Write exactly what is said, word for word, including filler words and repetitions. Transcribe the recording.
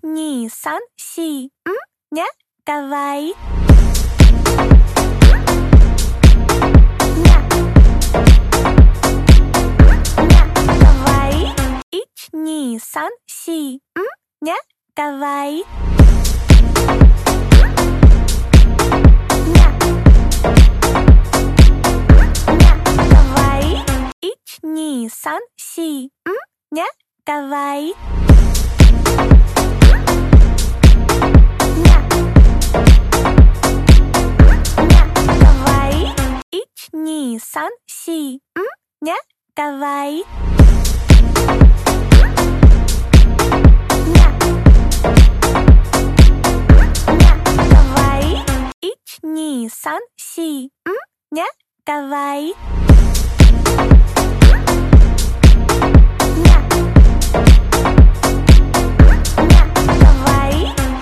にさんしんにゃかわいいにゃにゃかわいいいちにさんしんにゃかわいいにゃにゃかわいいいちにさんしんにゃかわいいいちにさんしんにゃかわいいにゃにゃかわいいいちにさんしんにゃかわいい